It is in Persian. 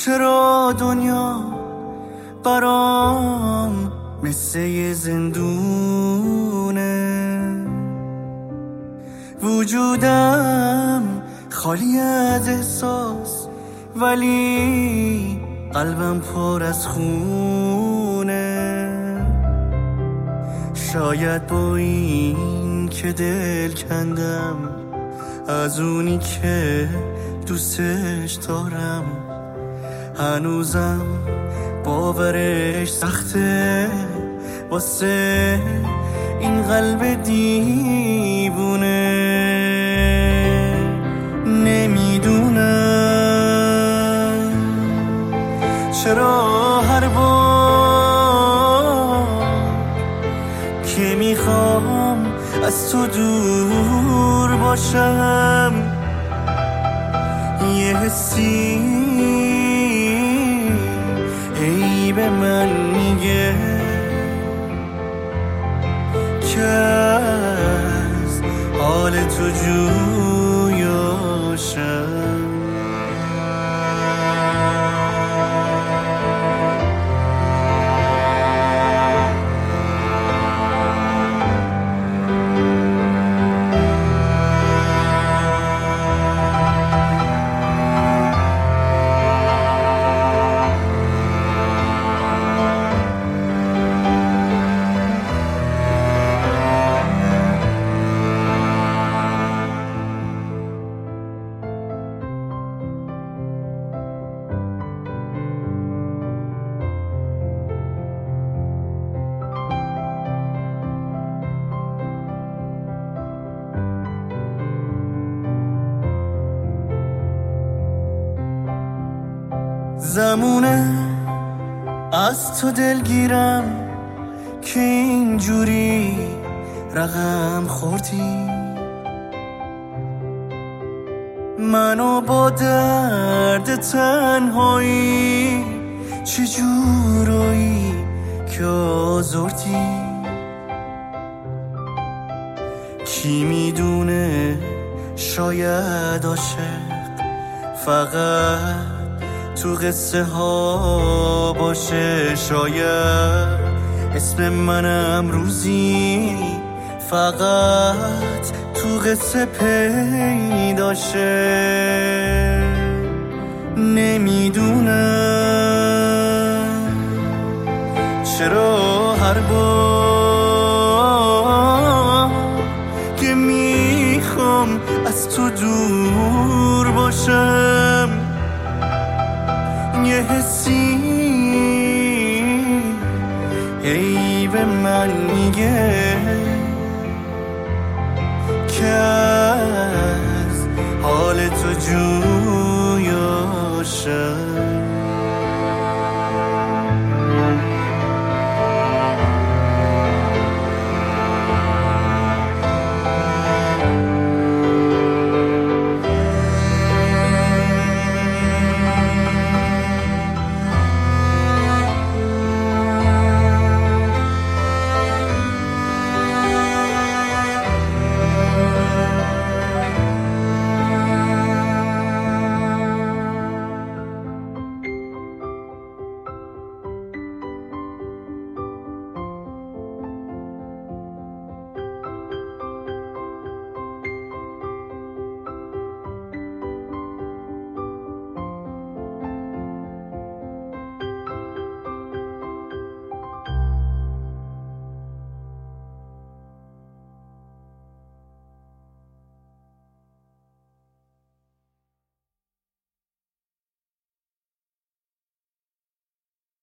چرا دنیا برام مثل یه زندونه، وجودم خالی از احساس ولی قلبم پر از خونه. شاید با این که دل کندم از اونی که دوستش دارم، هنوزم باورش سخته واسه این قلب دیوونه. نمیدونم چرا هر بار که میخوام از تو دور باشم، یه حسی ای به من میگه که از حال تو جویاشم. زمونه از تو دلگیرم که اینجوری رقم خوردی، منو با درد تنهایی چجورایی که آزردی. کی میدونه شاید عاشق فقط تو قصه ها باشه، شاید اسم منم روزی فقط تو قصه پیدا شه. نمیدونم چرا هر بار که میخوام از تو دور باشم، یه حسی ای به من میگه که از حال تو جویاشم.